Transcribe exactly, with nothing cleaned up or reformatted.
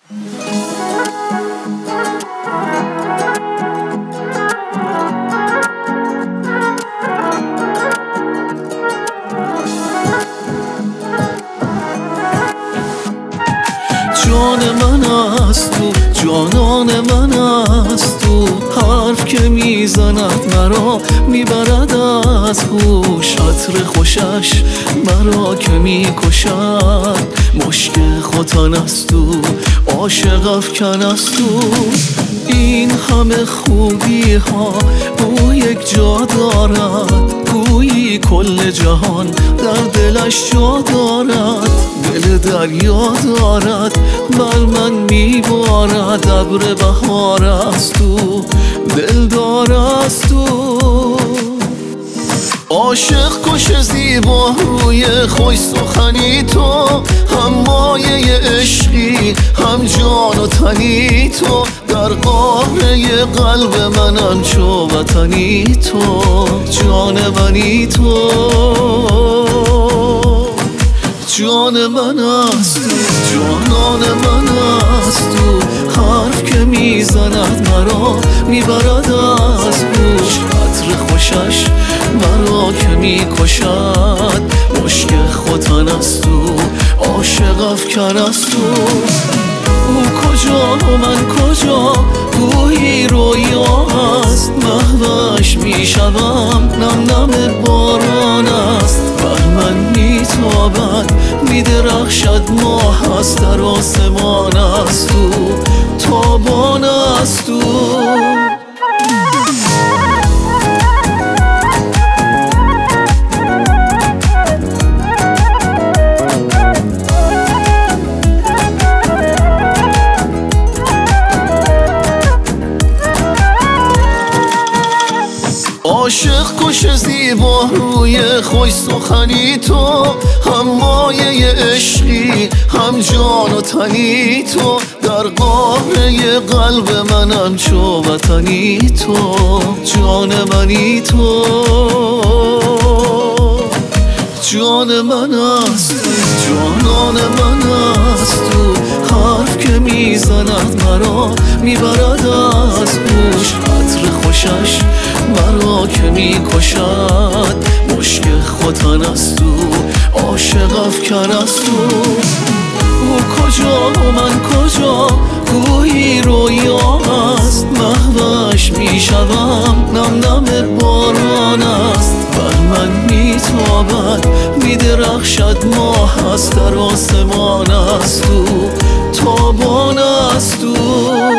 جان من است تو، جانان من است تو، حرف که میزند مرا میبرد از هوش، عطر خوشش مرا که میکشد، مشک ختن است تو، عاشق افکن است تو. این همه خوبی ها او یک جا دارد، گویی کل جهان در دلش جا دارد، دل دریا دارد بر من میبارد، ابر بهار است تو، دلدار است تو. عاشق کش زیبا روی خوش سخنی تو، هم مایه عشقی هم جان و تنی تو، در قاره قلب منم چو وطنی تو، جان منی تو، جان من است تو، جانان من است تو، حرف که میزند مرا میبرد از هوش، عطر خوشش مرا که میکشد، مشک ختن است تو، عاشق افکن است تو. او کجا و من کجا گویی رویا است، محوش میشوم نم نم باران است، بر من میتابد میدرخشد ماه است، در آسمان است تو، تابان است تو. عاشق کش زیبا روی خوش سخنی تو، هم مایه عشقی هم جان و تنی تو، در قاره قلب منم چو وطنی تو، جان منی تو، جان من است تو، جانان من است تو، حرف که میزند مرا میبرد از هوش، عطر خوشش مرا که میکشد، مشک ختن است تو، عاشق افکن است تو. او کجا و من کجا گویی رویا است، محوش میشوم نم نم باران است، بر من میتابد میدرخشد ماه است، در آسمان است تو، تابان است تو.